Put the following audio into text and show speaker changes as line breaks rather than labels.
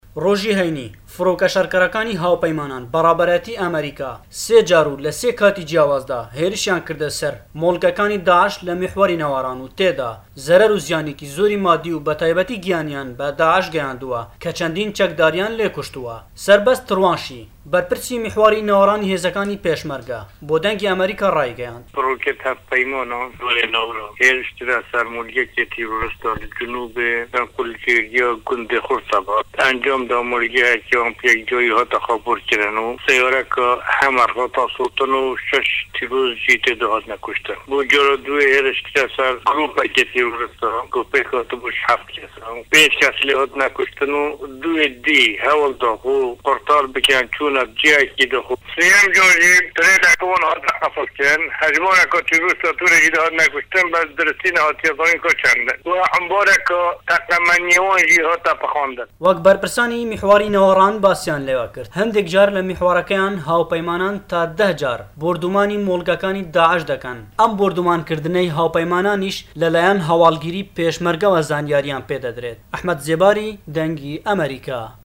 ڕۆژی هەینی فڕۆکەشەرکەرەکانی هاوپەیمانان بەڕابەتی ئەمریکا سێ جار و لە سێ کاتی جیاوازدا هێرشیان کردە سەر مۆڵگەکانی داعش لە میحوەری نەواران و تێدا زەرەر و زیانێکی زۆری مادی و بەتایبەتی گیانیان بە داعش گەیاندووە کە چەندین چەکداریان لێ کوشتووە. سەربەست تڕوانشی بەرپرسی میحواری نەوەڕانی هێزەکانی پێشمەرگە بۆ دەنگی ئەمریکا ڕایگەیاند.
فڕۆکێت هەفپەیمانە دوێ نەوڕە هێرشترا سەر مۆڵگەکێتی ڕۆستە لە جنوبێ کولتێریە گوندی خورسەبات ئەنجامدا مۆڵگەیەکیان پێکجۆی هاتە خەبوورکردن و سەیارەکە هەمەر هاتە سووتن و 6 تیرۆژی تێدا هات نەکوشتن. بۆ جۆرە دوێ هێرشترا سەر گروپێکێتی ڕۆستە گروپێک هاتە بۆ 7 کەس پێنج کەس لێ هات نەکوشتن و دوێ دی هەوڵدا بۆ قورتار بکەن چوونە جیایکی دەخۆ سێم جۆری ترێدەکەون هاتە قەفڵکردن هەژمارێکە تیرۆستە توورێکی هات نەکوشتن بەس درستی نەهاتیێزانین کە چەندن و ئەمبارێکە تەقەمەنیەوەنژی هاتە پەخاندن.
وەک بەرپرسانی میحواری نەوەڕان باسییان لێوە کرد هەندێک جار لە میحوارەکەیان هاوپەیمانان تا 10 جار بردومانی مۆڵگەکانی داعش دەکەن. ئەم بردومانکردنەی هاوپەیمانانیش لەلایەن هەواڵگیری پێشمەرگەوە زانیاریان پێدەدرێت. ئەحمەد زێباری دەنگی ئەمریکا.